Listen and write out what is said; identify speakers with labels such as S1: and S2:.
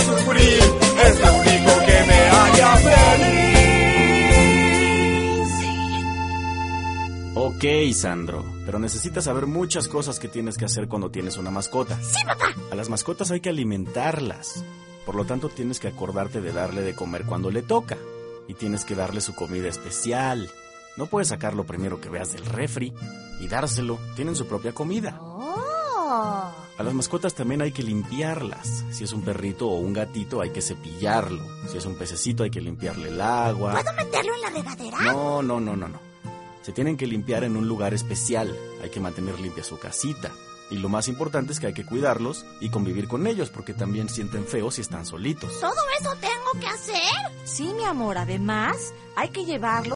S1: sufrir, es lo único que me haría feliz.
S2: Ok, Sandro, pero necesitas saber muchas cosas que tienes que hacer cuando tienes una mascota.
S3: ¡Sí, papá!
S2: A las mascotas hay que alimentarlas. Por lo tanto, tienes que acordarte de darle de comer cuando le toca. Y tienes que darle su comida especial. No puedes sacarlo primero que veas del refri y dárselo. Tienen su propia comida.
S3: ¡Oh!
S2: A las mascotas también hay que limpiarlas. Si es un perrito o un gatito, hay que cepillarlo. Si es un pececito, hay que limpiarle el agua.
S3: ¿Puedo meterlo en la regadera?
S2: No. Se tienen que limpiar en un lugar especial. Hay que mantener limpia su casita. Y lo más importante es que hay que cuidarlos y convivir con ellos, porque también sienten feo si están solitos.
S3: ¿Todo eso tengo que hacer?
S4: Sí, mi amor, además hay que llevarlo